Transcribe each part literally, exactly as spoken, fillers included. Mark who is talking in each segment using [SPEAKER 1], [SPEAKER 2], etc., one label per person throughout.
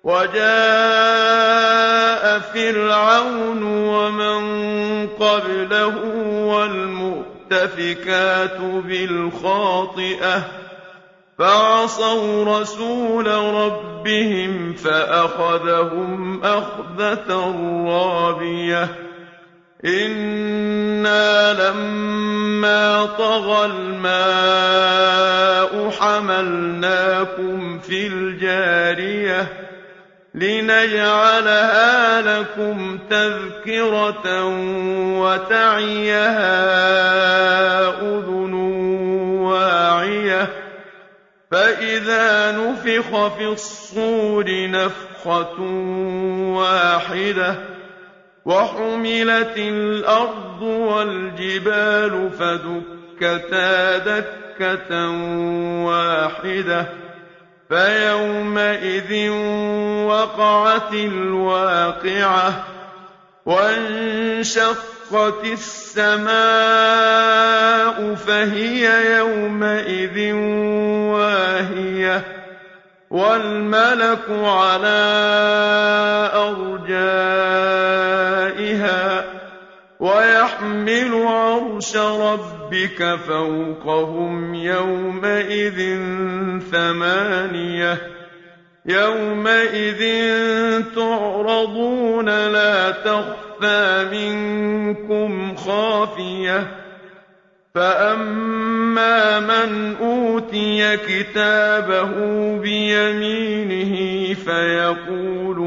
[SPEAKER 1] وجاء فرعون ومن قبله والمؤتفكات بالخاطئة فعصوا رسول ربهم فأخذهم أخذة رابية إنا لما طغى الماء حملناكم في الجارية لنجعلها لكم تذكرة وتعيها أذن واعية فإذا نفخ في الصور نفخة واحدة وحملت الأرض والجبال فدكتا دكة واحدة فيومئذ وقعت الواقعة وانشقت السماء فهي يومئذ واهية والملك على أرجائها ويحمل عرش ربك فوقهم يومئذ ثمانية يومئذ تعرضون لا تخفى منكم خافية فأما من أوتي كتابه بيمينه فيقول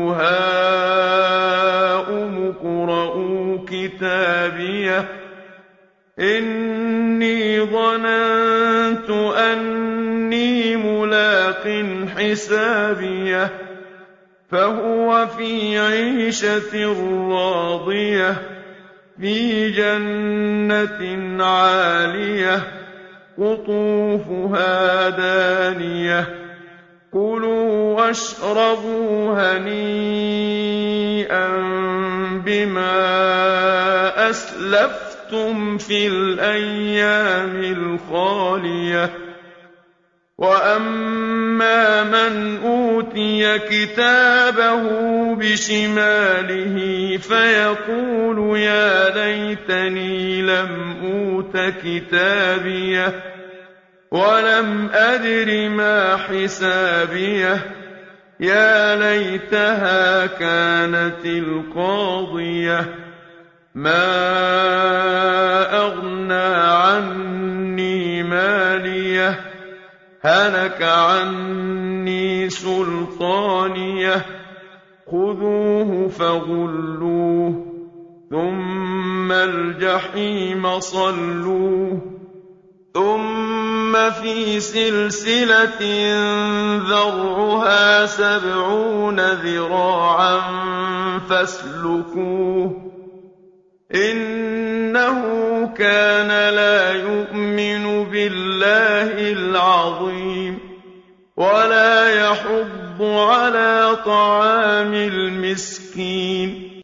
[SPEAKER 1] هاؤم اقرءوا كتابيه إني ظننت أني ملاق حسابيه فهو في عيشة راضية في جنة عالية قطوفها دانية كلوا واشربوا هنيئا بما أسلفتم في الأيام الخالية وأما من أوتي كتابه بشماله فيقول يا ليتني لم أوت كتابيه ولم أدر ما حسابيه يا ليتها كانت القاضية ما أغنى عني ماليه هلك عني سلطانيه خذوه فغلوه ثم الجحيم صلوه ثم في سلسلة ذرعها سبعون ذراعا فاسلكوه إنه كان لا يؤمن بالله العظيم ولا يحض على طعام المسكين